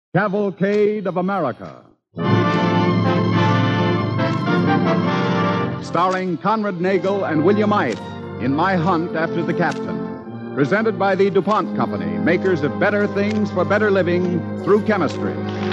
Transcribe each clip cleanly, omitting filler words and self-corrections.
Cavalcade of America. Starring Conrad Nagel and William Ide in My Hunt After the Captain. Presented by the DuPont Company, makers of better things for better living through chemistry.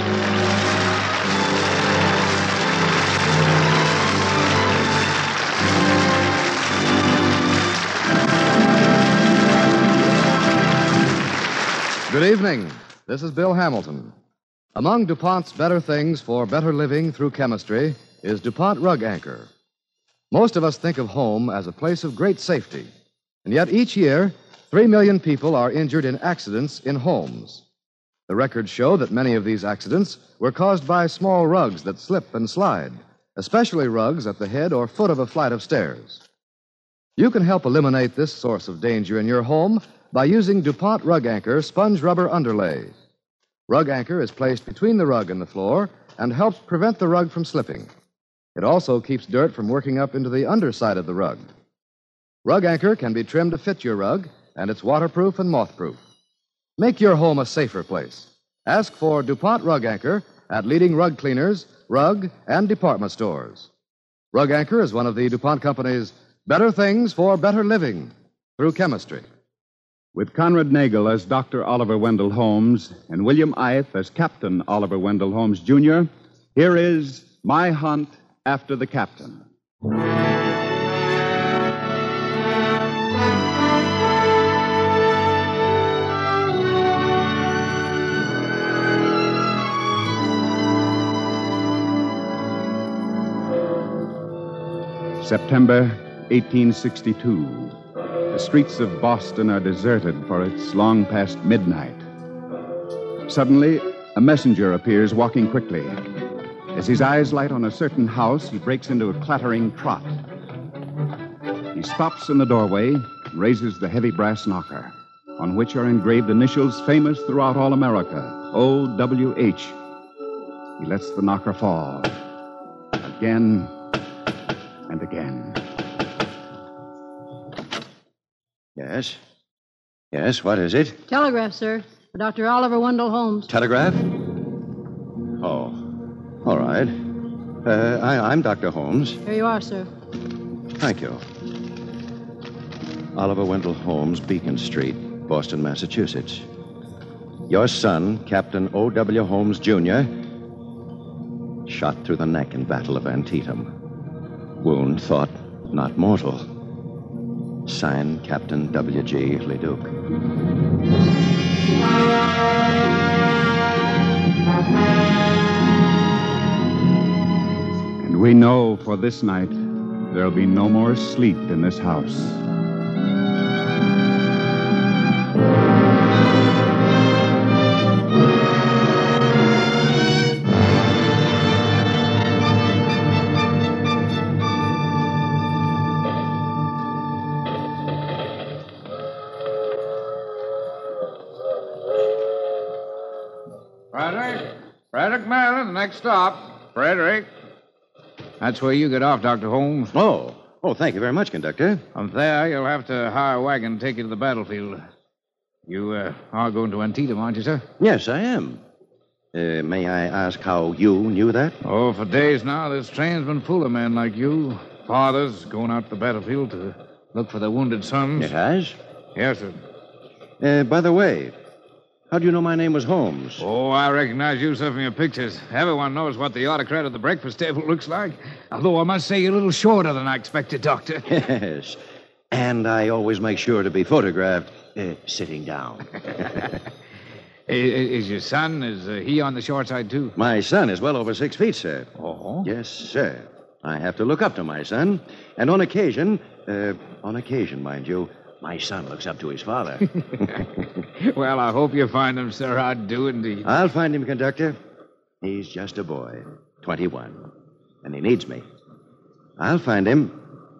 Good evening. This is Bill Hamilton. Among DuPont's better things for better living through chemistry is DuPont Rug Anchor. Most of us think of home as a place of great safety, and yet each year, 3 million people are injured in accidents in homes. The records show that many of these accidents were caused by small rugs that slip and slide, especially rugs at the head or foot of a flight of stairs. You can help eliminate this source of danger in your home by using DuPont Rug Anchor sponge rubber underlay. Rug Anchor is placed between the rug and the floor and helps prevent the rug from slipping. It also keeps dirt from working up into the underside of the rug. Rug Anchor can be trimmed to fit your rug, and it's waterproof and moth-proof. Make your home a safer place. Ask for DuPont Rug Anchor at leading rug cleaners, rug, and department stores. Rug Anchor is one of the DuPont Company's better things for better living through chemistry. With Conrad Nagel as Dr. Oliver Wendell Holmes and William Ide as Captain Oliver Wendell Holmes, Jr., here is My Hunt After the Captain. September 1862. The streets of Boston are deserted, for it's long past midnight. Suddenly, a messenger appears walking quickly. As his eyes light on a certain house, he breaks into a clattering trot. He stops in the doorway and raises the heavy brass knocker, on which are engraved initials famous throughout all America, O.W.H. He lets the knocker fall. Again and again. Yes, what is it? Telegraph, sir. For Dr. Oliver Wendell Holmes. Telegraph? Oh, all right. I'm Dr. Holmes. Here you are, sir. Thank you. Oliver Wendell Holmes, Beacon Street, Boston, Massachusetts. Your son, Captain O.W. Holmes, Jr., shot through the neck in Battle of Antietam. Wound thought not mortal. Signed, Captain W.G. Leduc. And we know for this night there'll be no more sleep in this house. Frederick, Maryland, the next stop. Frederick. That's where you get off, Dr. Holmes. Oh, thank you very much, conductor. From there, you'll have to hire a wagon to take you to the battlefield. You are going to Antietam, aren't you, sir? Yes, I am. May I ask how you knew that? Oh, for days now, this train's been full of men like you. Fathers going out to the battlefield to look for their wounded sons. It has? Yes, sir. By the way, how do you know my name was Holmes? Oh, I recognize you, sir, from your pictures. Everyone knows what the autocrat at the breakfast table looks like. Although I must say you're a little shorter than I expected, Doctor. Yes. And I always make sure to be photographed sitting down. Is your son, is he on the short side, too? My son is well over 6 feet, sir. Oh? Yes, sir. I have to look up to my son. And on occasion, mind you, my son looks up to his father. Well, I hope you find him, sir. I do indeed. I'll find him, conductor. He's just a boy, 21, and he needs me. I'll find him.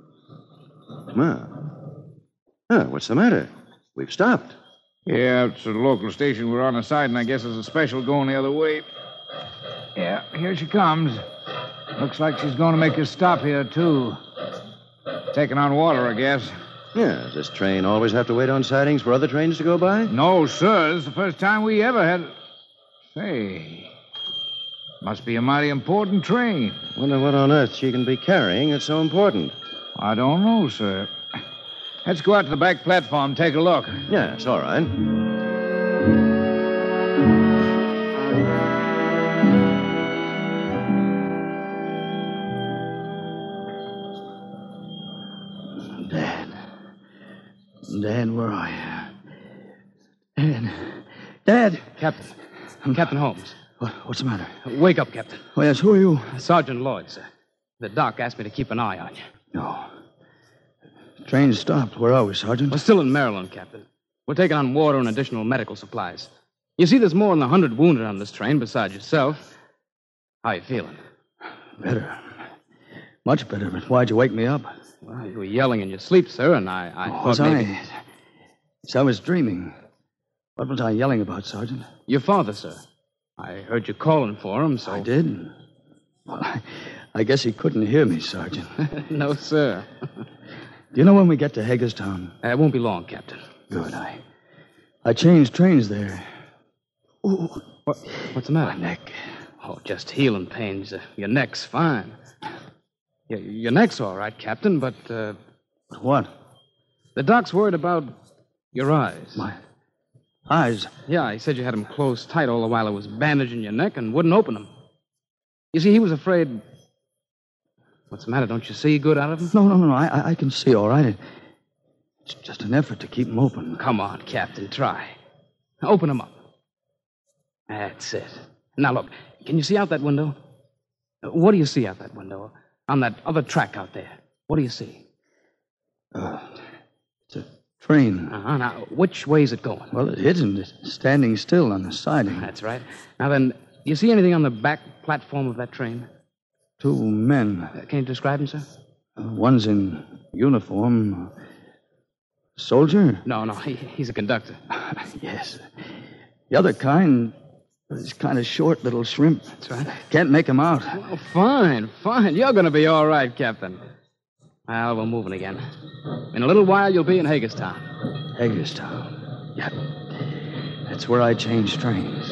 What's the matter? We've stopped. Yeah, it's a local station. We're on the side, and I guess there's a special going the other way. Yeah, here she comes. Looks like she's going to make a stop here, too. Taking on water, I guess. Yeah, does this train always have to wait on sidings for other trains to go by? No, sir. This is the first time we ever had... Say, must be a mighty important train. Wonder what on earth she can be carrying that's so important. I don't know, sir. Let's go out to the back platform and take a look. Yes, all right. Dad, where are you? Dad! Captain Holmes. What's the matter? Wake up, Captain. Oh, yes, who are you? Sergeant Lloyd, sir. The doc asked me to keep an eye on you. No. Train stopped. Where are we, Sergeant? We're still in Maryland, Captain. We're taking on water and additional medical supplies. You see, there's more than 100 wounded on this train besides yourself. How you feeling? Better. Much better, but why'd you wake me up? Well, you were yelling in your sleep, sir, and I Was thought maybe... I was dreaming. What was I yelling about, Sergeant? Your father, sir. I heard you calling for him, so... I did? Well, I guess he couldn't hear me, Sergeant. No, sir. Do you know when we get to Hagerstown? It won't be long, Captain. Good. I changed trains there. Ooh. What's the matter? My neck. Oh, just healing pains. Your neck's fine. Your neck's all right, Captain, but... What? The doc's worried about your eyes. My eyes? Yeah, he said you had them closed tight all the while I was bandaging your neck and wouldn't open them. You see, he was afraid... What's the matter? Don't you see good out of them? No. I can see all right. It's just an effort to keep them open. Come on, Captain, try. Open them up. That's it. Now, look, can you see out that window? What do you see out that window? On that other track out there. What do you see? It's a train. Now, which way is it going? Well, it isn't. It's standing still on the siding. That's right. Now then, you see anything on the back platform of that train? 2 men. Can you describe them, sir? One's in uniform. Soldier? No, he's a conductor. Yes. The other kind is kind of short little shrimp. That's right. Can't make him out. Oh, fine. You're going to be all right, Captain. Well, we're moving again. In a little while, you'll be in Hagerstown. Hagerstown? Yeah. That's where I changed trains.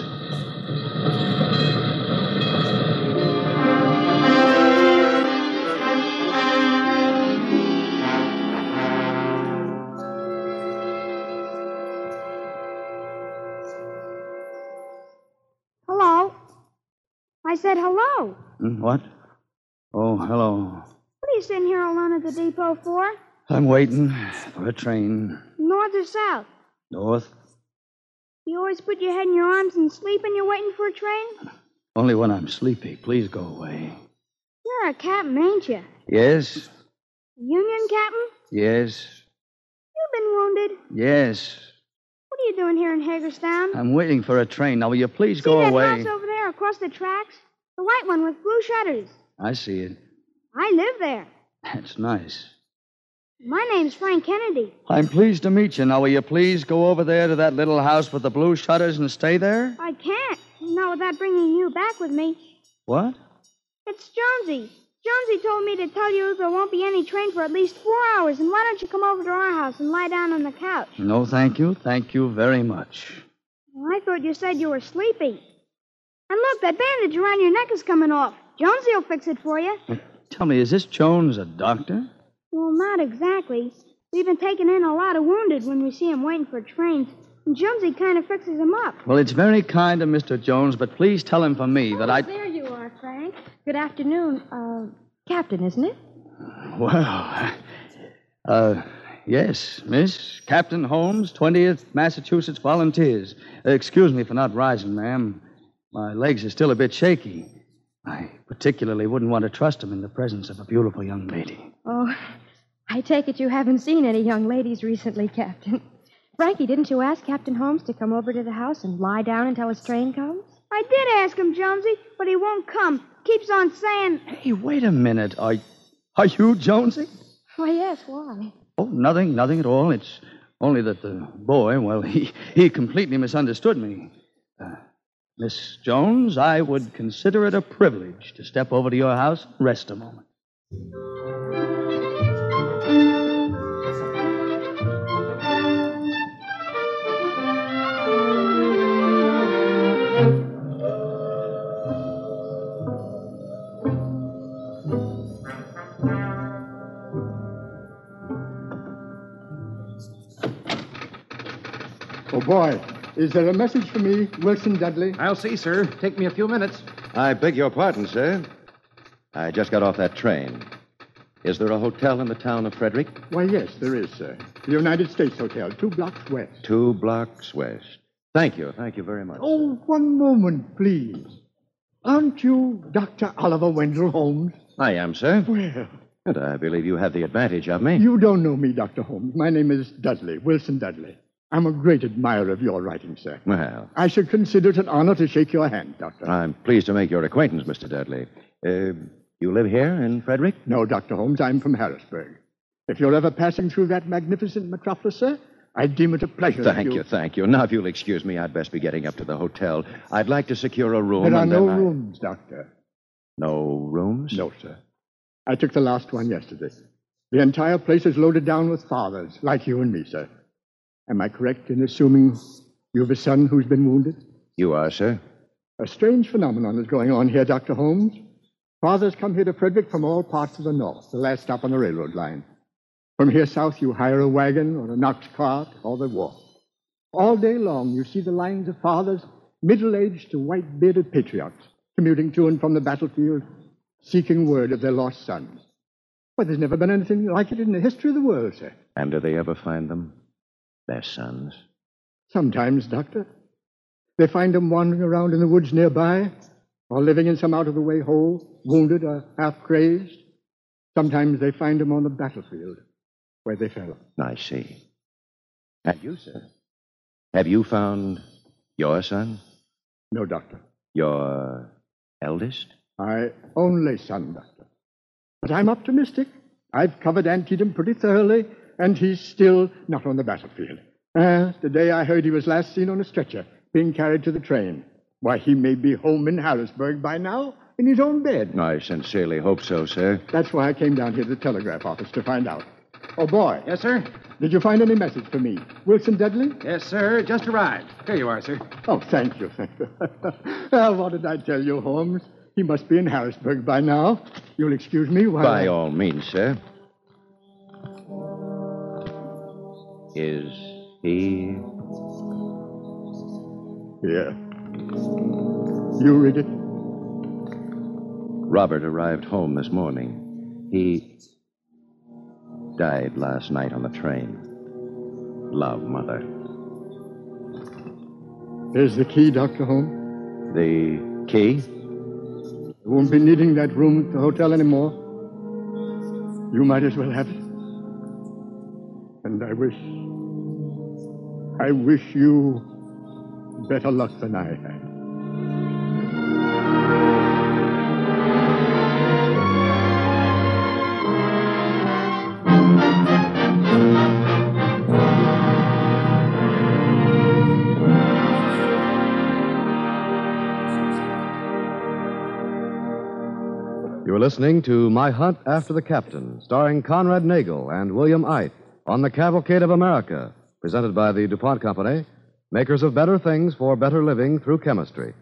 Hello? I said hello. What? Oh, hello. What are you sitting here alone at the depot for? I'm waiting for a train. North or south? North. You always put your head in your arms and sleep when you're waiting for a train? Only when I'm sleepy. Please go away. You're a captain, ain't you? Yes? Union captain? Yes. You've been wounded. Yes. What are you doing here in Hagerstown? I'm waiting for a train. Now, will you please go See away? that house over there across the tracks? The white one with blue shutters. I see it. I live there. That's nice. My name's Frank Kennedy. I'm pleased to meet you. Now, will you please go over there to that little house with the blue shutters and stay there? I can't. Not without bringing you back with me. What? It's Jonesy. Jonesy told me to tell you there won't be any train for at least 4 hours, and why don't you come over to our house and lie down on the couch? No, thank you. Thank you very much. Well, I thought you said you were sleepy. And look, that bandage around your neck is coming off. Jonesy will fix it for you. Tell me, is this Jones a doctor? Well, not exactly. We've been taking in a lot of wounded when we see him waiting for trains, and Jonesy kind of fixes them up. Well, it's very kind of Mr. Jones, but please tell him for me that I... There you are, Frank. Good afternoon. Captain, isn't it? Well, yes, Miss. Captain Holmes, 20th Massachusetts Volunteers. Excuse me for not rising, ma'am. My legs are still a bit shaky. I particularly wouldn't want to trust them in the presence of a beautiful young lady. Oh, I take it you haven't seen any young ladies recently, Captain. Frankie, didn't you ask Captain Holmes to come over to the house and lie down until his train comes? I did ask him, Jonesy, but he won't come. Keeps on saying... Hey, wait a minute. Are you Jonesy? Why, yes, why? Oh, nothing at all. It's only that the boy, well, he completely misunderstood me. Miss Jones, I would consider it a privilege to step over to your house and rest a moment. boy, is there a message for me, Wilson Dudley? I'll see, sir. Take me a few minutes. I beg your pardon, sir. I just got off that train. Is there a hotel in the town of Frederick? Why, yes, there is, sir. The United States Hotel, 2 blocks west. 2 blocks west. Thank you. Thank you very much. Oh, one moment, please. Aren't you Dr. Oliver Wendell Holmes? I am, sir. Well, And I believe you have the advantage of me. you don't know me, Dr. Holmes. My name is Dudley, Wilson Dudley. I'm a great admirer of your writing, sir. Well, I should consider it an honor to shake your hand, Doctor. I'm pleased to make your acquaintance, Mr. Dudley. You live here in Frederick? No, Dr. Holmes, I'm from Harrisburg. If you're ever passing through that magnificent metropolis, sir, I deem it a pleasure. Thank you. Now, if you'll excuse me, I'd best be getting up to the hotel. I'd like to secure a room. There are and no then rooms, Doctor. No rooms? No, sir. I took the last one yesterday. The entire place is loaded down with fathers, like you and me, sir. Am I correct in assuming you have a son who's been wounded? You are, sir. A strange phenomenon is going on here, Dr. Holmes. Fathers come here to Frederick from all parts of the north, the last stop on the railroad line. From here south, you hire a wagon or an ox cart or they walk. All day long, you see the lines of fathers, middle-aged to white-bearded patriots, commuting to and from the battlefield, seeking word of their lost sons. Well, there's never been anything like it in the history of the world, sir. And do they ever find them? Their sons? Sometimes, Doctor. They find them wandering around in the woods nearby, or living in some out-of-the-way hole, wounded or half-crazed. Sometimes they find them on the battlefield, where they fell. I see. And you, sir? Have you found your son? No, Doctor. Your eldest? My only son, Doctor. But I'm optimistic. I've covered Antietam pretty thoroughly, and he's still not on the battlefield. Today I heard he was last seen on a stretcher, being carried to the train. Why, he may be home in Harrisburg by now, in his own bed. I sincerely hope so, sir. That's why I came down here to the telegraph office to find out. Oh, boy. Yes, sir? Did you find any message for me? Wilson Dudley? Yes, sir. Just arrived. Here you are, sir. Oh, thank you. Well, what did I tell you, Holmes? He must be in Harrisburg by now. You'll excuse me while By all means, sir. Is he... Here. You read it. Robert arrived home this morning. He died last night on the train. Love, Mother. Here's the key, Dr. Holmes. The key? You won't be needing that room at the hotel anymore. You might as well have it. And I wish you better luck than I had. You're listening to My Hunt After the Captain, starring Conrad Nagel and William Ite on the Cavalcade of America, presented by the DuPont Company, makers of better things for better living through chemistry.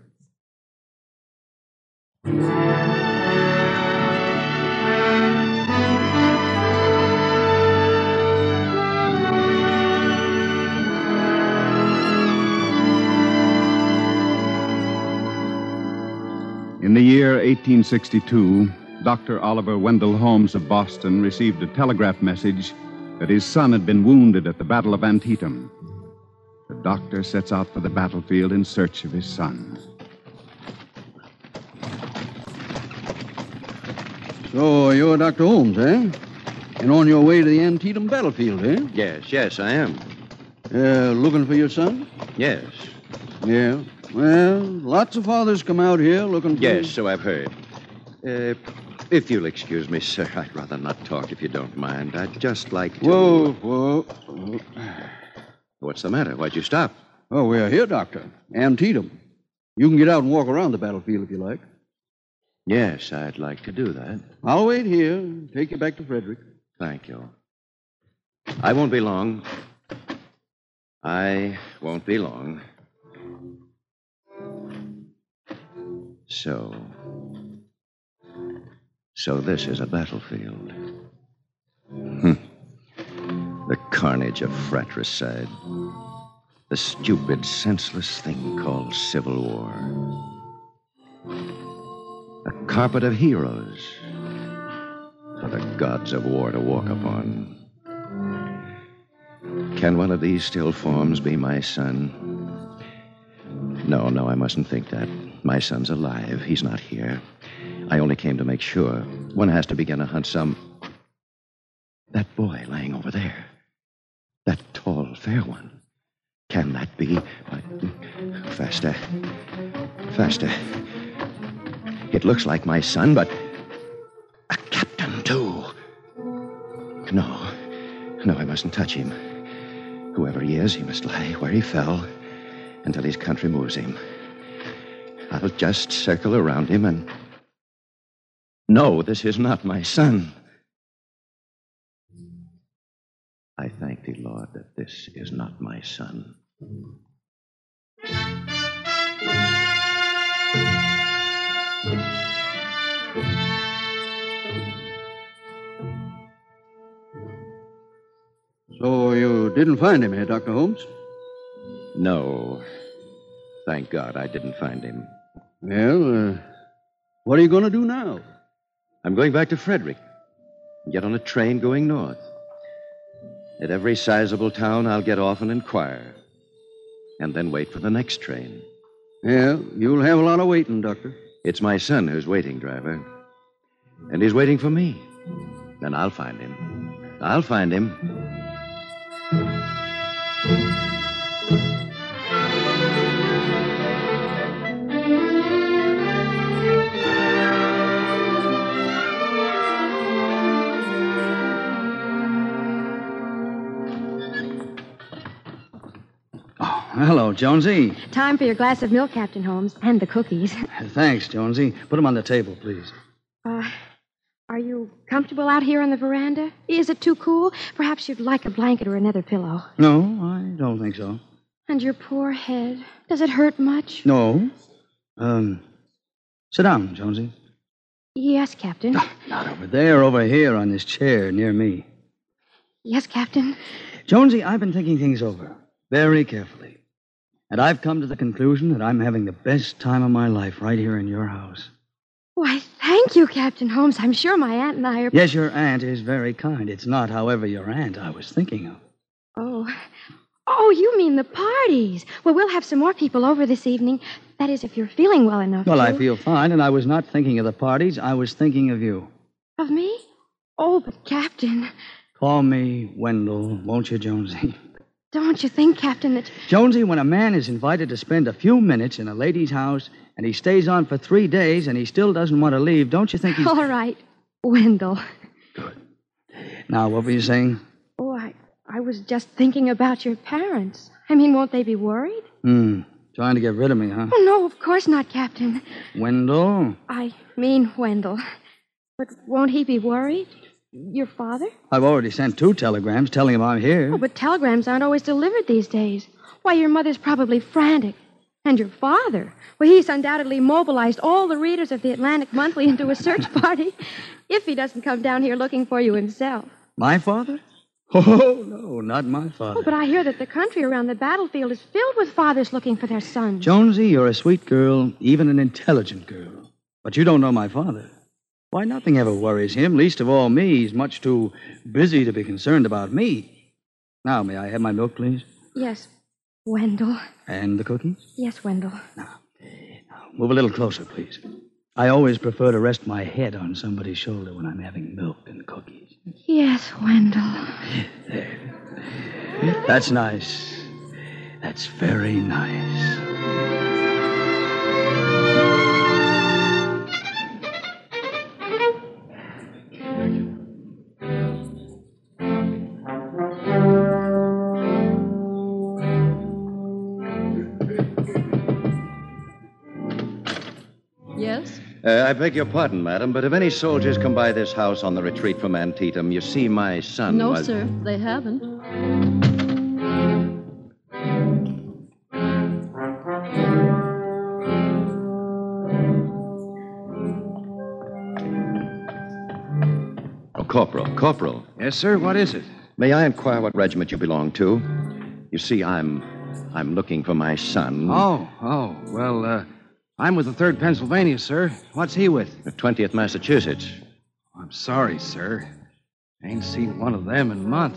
In the year 1862, Dr. Oliver Wendell Holmes of Boston received a telegraph message that his son had been wounded at the Battle of Antietam. The doctor sets out for the battlefield in search of his son. So you're Dr. Holmes, eh? And on your way to the Antietam battlefield, eh? Yes, I am. Looking for your son? Yes. Yeah. Well, lots of fathers come out here looking for... Yes, so I've heard. If you'll excuse me, sir, I'd rather not talk if you don't mind. I'd just like to... Whoa. What's the matter? Why'd you stop? Oh, we're here, Doctor. Antietam. You can get out and walk around the battlefield if you like. Yes, I'd like to do that. I'll wait here and take you back to Frederick. Thank you. I won't be long. I won't be long. So this is a battlefield. The carnage of fratricide. The stupid, senseless thing called Civil War. A carpet of heroes for the gods of war to walk upon. Can one of these still forms be my son? No, I mustn't think that. My son's alive. He's not here. I only came to make sure. One has to begin to hunt some... That boy lying over there. That tall, fair one. Can that be... Faster. It looks like my son, but... A captain, too. No, I mustn't touch him. Whoever he is, he must lie where he fell until his country moves him. I'll just circle around him and... No, this is not my son. I thank thee, Lord, that this is not my son. So you didn't find him here, Dr. Holmes? No. Thank God I didn't find him. Well, what are you going to do now? I'm going back to Frederick. Get on a train going north. At every sizable town, I'll get off and inquire. And then wait for the next train. Yeah, you'll have a lot of waiting, Doctor. It's my son who's waiting, driver. And he's waiting for me. Then I'll find him. I'll find him. Hello, Jonesy. Time for your glass of milk, Captain Holmes, and the cookies. Thanks, Jonesy. Put them on the table, please. Are you comfortable out here on the veranda? Is it too cool? Perhaps you'd like a blanket or another pillow. No, I don't think so. And your poor head. Does it hurt much? No. Sit down, Jonesy. Yes, Captain. Not over there, over here on this chair near me. Yes, Captain. Jonesy, I've been thinking things over very carefully. And I've come to the conclusion that I'm having the best time of my life right here in your house. Why, thank you, Captain Holmes. I'm sure my aunt and I are... Yes, your aunt is very kind. It's not, however, your aunt I was thinking of. Oh, you mean the parties. Well, we'll have some more people over this evening. That is, if you're feeling well enough Well, to. I feel fine, and I was not thinking of the parties. I was thinking of you. Of me? Oh, but Captain... Call me Wendell, won't you, Jonesy? Don't you think, Captain, that... Jonesy, when a man is invited to spend a few minutes in a lady's house and he stays on for 3 days and he still doesn't want to leave, don't you think he's... All right, Wendell. Good. Now, what were you saying? Oh, I was just thinking about your parents. I mean, won't they be worried? Trying to get rid of me, huh? Oh, no, of course not, Captain. Wendell? I mean Wendell. But won't he be worried? Your father? I've already sent 2 telegrams telling him I'm here. Oh, but telegrams aren't always delivered these days. Why, your mother's probably frantic. And your father? Well, he's undoubtedly mobilized all the readers of the Atlantic Monthly into a search party if he doesn't come down here looking for you himself. My father? Oh, no, not my father. Oh, but I hear that the country around the battlefield is filled with fathers looking for their sons. Jonesy, you're a sweet girl, even an intelligent girl. But you don't know my father. Why, nothing ever worries him, least of all me. He's much too busy to be concerned about me. Now, may I have my milk, please? Yes, Wendell. And the cookies? Yes, Wendell. Now, move a little closer, please. I always prefer to rest my head on somebody's shoulder when I'm having milk and cookies. Yes, Wendell. There. That's nice. That's very nice. Yes? I beg your pardon, madam, but have any soldiers come by this house on the retreat from Antietam? You see, my son No, was... sir, they haven't. Oh, Corporal. Yes, sir, what is it? May I inquire what regiment you belong to? You see, I'm I'm looking for my son. Well, I'm with the 3rd Pennsylvania, sir. What's he with? The 20th Massachusetts. I'm sorry, sir. Ain't seen one of them in months.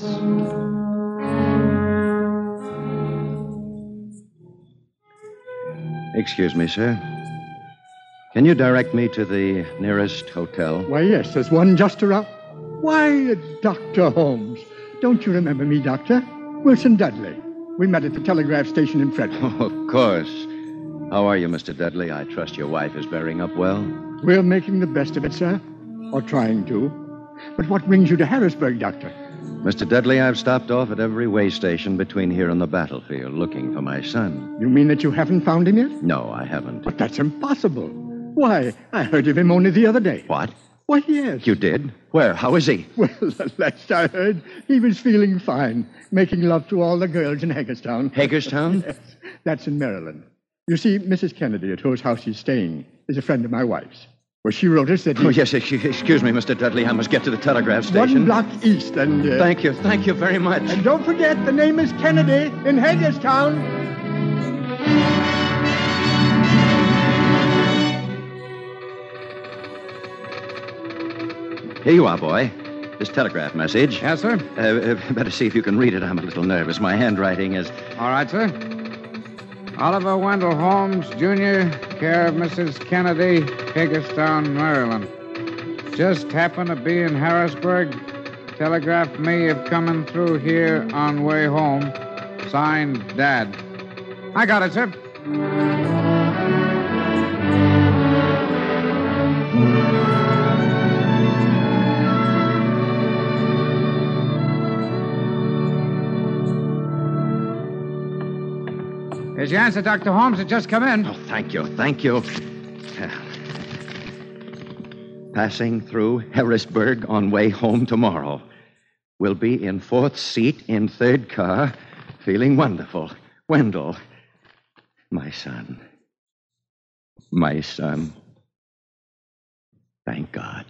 Excuse me, sir. Can you direct me to the nearest hotel? Why, yes, there's one just around. Why, it's Dr. Holmes. Don't you remember me, Doctor? Wilson Dudley. We met at the telegraph station in Frederick. Oh, of course. How are you, Mr. Dudley? I trust your wife is bearing up well. We're making the best of it, sir. Or trying to. But what brings you to Harrisburg, Doctor? Mr. Dudley, I've stopped off at every way station between here and the battlefield looking for my son. You mean that you haven't found him yet? No, I haven't. But that's impossible. Why, I heard of him only the other day. What? Why, yes. You did? Where? How is he? Well, the last I heard, he was feeling fine, making love to all the girls in Hagerstown. Hagerstown? Yes, that's in Maryland. You see, Mrs. Kennedy, at whose house he's staying, is a friend of my wife's. Well, she wrote us that he... Oh, yes, excuse me, Mr. Dudley. I must get to the telegraph station. 1 block east, and... Thank you very much. And don't forget, the name is Kennedy in Hagerstown. Here you are, boy. This telegraph message. Yes, sir? Better see if you can read it. I'm a little nervous. My handwriting is... All right, sir. Oliver Wendell Holmes, Jr., care of Mrs. Kennedy, Hagerstown, Maryland. Just happened to be in Harrisburg. Telegraphed me of coming through here on way home. Signed, Dad. I got it, sir. Here's your answer, Dr. Holmes. It just come in. Oh, thank you. Passing through Harrisburg on way home tomorrow. Will be in 4th seat in 3rd car. Feeling wonderful. Wendell. My son. My son. Thank God.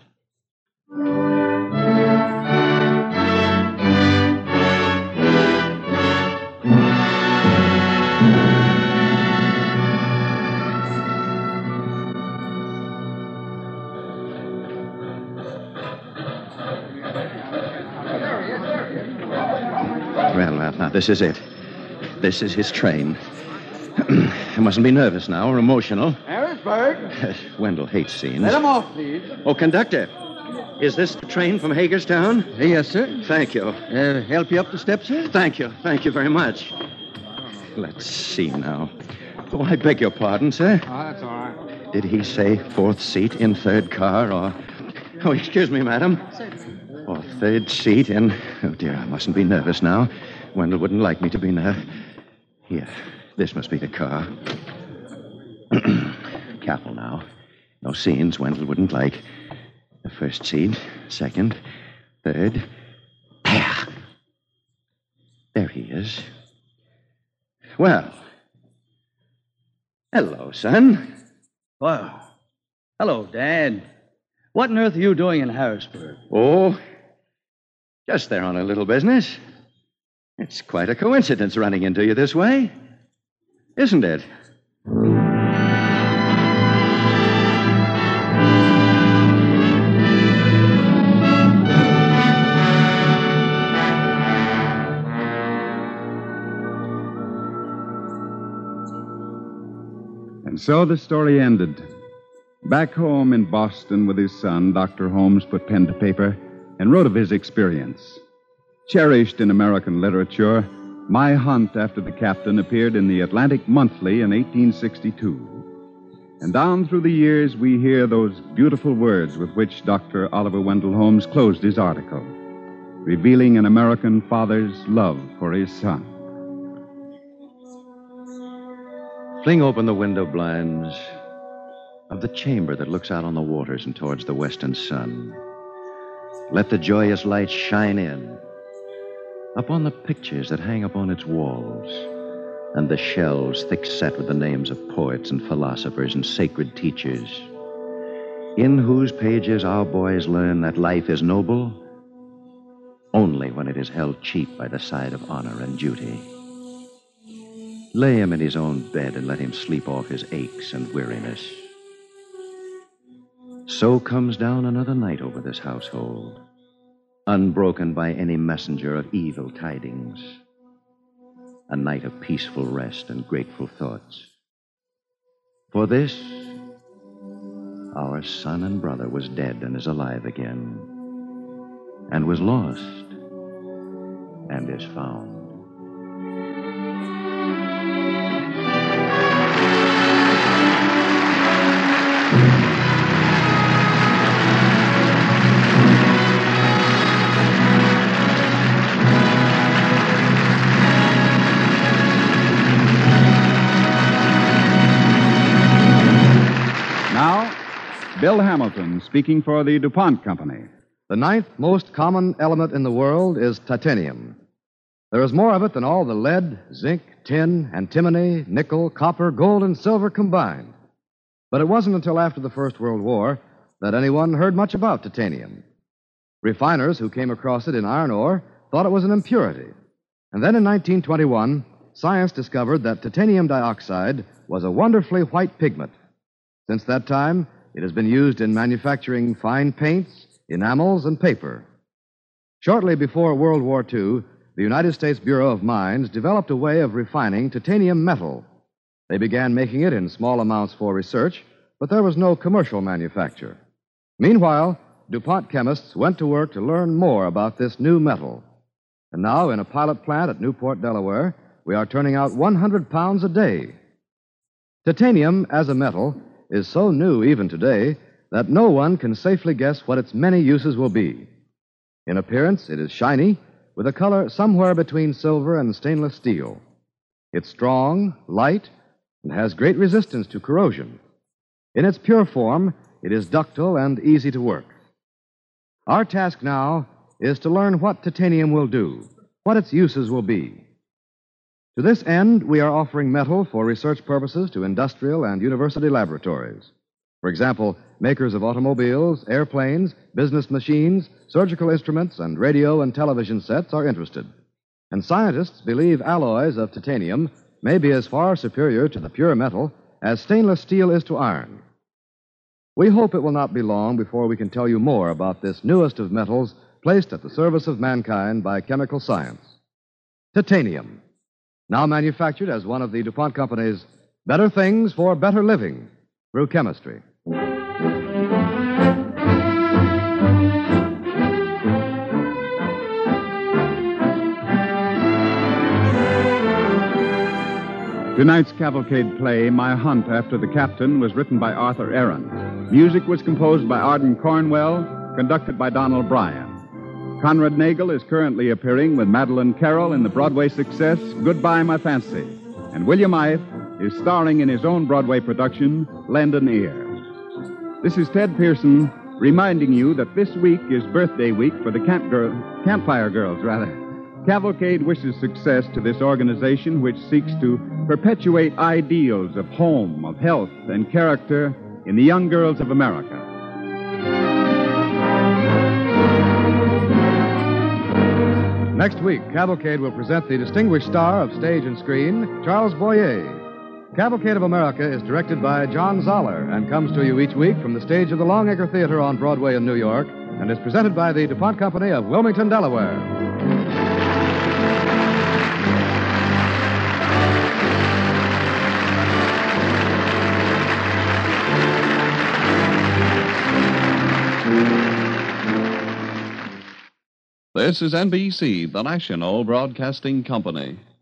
Well, now, this is it. This is his train. You mustn't be nervous now or emotional. Harrisburg. Wendell hates scenes. Let him off, please. Oh, conductor. Is this the train from Hagerstown? Yes, sir. Thank you. Help you up the steps, sir? Thank you. Thank you very much. Let's see now. Oh, I beg your pardon, sir. Oh, that's all right. Did he say 4th seat in 3rd car or... Oh, excuse me, madam. Or 3rd seat in... Oh, dear, I mustn't be nervous now. Wendell wouldn't like me to be nervous. Here, this must be the car. Careful now. No scenes Wendell wouldn't like. The 1st seat, 2nd, 3rd. There he is. Well. Hello, son. Well, hello, Dad. What on earth are you doing in Harrisburg? Oh, just there on a little business. It's quite a coincidence running into you this way, isn't it? And so the story ended. Back home in Boston with his son, Dr. Holmes put pen to paper and wrote of his experience. Cherished in American literature, My Hunt After the Captain appeared in the Atlantic Monthly in 1862. And down through the years, we hear those beautiful words with which Dr. Oliver Wendell Holmes closed his article, revealing an American father's love for his son. Fling open the window blinds of the chamber that looks out on the waters and towards the western sun. Let the joyous light shine in upon the pictures that hang upon its walls and the shelves thick set with the names of poets and philosophers and sacred teachers, in whose pages our boys learn that life is noble only when it is held cheap by the side of honor and duty. Lay him in his own bed and let him sleep off his aches and weariness. So comes down another night over this household, unbroken by any messenger of evil tidings. A night of peaceful rest and grateful thoughts. For this, our son and brother was dead and is alive again, and was lost and is found. Bill Hamilton speaking for the DuPont Company. The ninth most common element in the world is titanium. There is more of it than all the lead, zinc, tin, antimony, nickel, copper, gold, and silver combined. But it wasn't until after the First World War that anyone heard much about titanium. Refiners who came across it in iron ore thought it was an impurity. And then in 1921, science discovered that titanium dioxide was a wonderfully white pigment. Since that time, it has been used in manufacturing fine paints, enamels, and paper. Shortly before World War II, the United States Bureau of Mines developed a way of refining titanium metal. They began making it in small amounts for research, but there was no commercial manufacture. Meanwhile, DuPont chemists went to work to learn more about this new metal. And now, in a pilot plant at Newport, Delaware, we are turning out 100 pounds a day. Titanium, as a metal, is so new even today that no one can safely guess what its many uses will be. In appearance, it is shiny, with a color somewhere between silver and stainless steel. It's strong, light, and has great resistance to corrosion. In its pure form, it is ductile and easy to work. Our task now is to learn what titanium will do, what its uses will be. To this end, we are offering metal for research purposes to industrial and university laboratories. For example, makers of automobiles, airplanes, business machines, surgical instruments, and radio and television sets are interested. And scientists believe alloys of titanium may be as far superior to the pure metal as stainless steel is to iron. We hope it will not be long before we can tell you more about this newest of metals placed at the service of mankind by chemical science. Titanium, now manufactured as one of the DuPont Company's better things for better living through chemistry. Tonight's cavalcade play, My Hunt After the Captain, was written by Arthur Aaron. Music was composed by Arden Cornwell, conducted by Donald Bryan. Conrad Nagel is currently appearing with Madeline Carroll in the Broadway success Goodbye, My Fancy. And William Eythe is starring in his own Broadway production, Lend an Ear. This is Ted Pearson reminding you that this week is birthday week for the Campfire Girls. Cavalcade wishes success to this organization which seeks to perpetuate ideals of home, of health, and character in the young girls of America. Next week, Cavalcade will present the distinguished star of stage and screen, Charles Boyer. Cavalcade of America is directed by John Zoller and comes to you each week from the stage of the Longacre Theater on Broadway in New York and is presented by the DuPont Company of Wilmington, Delaware. This is NBC, the national broadcasting company.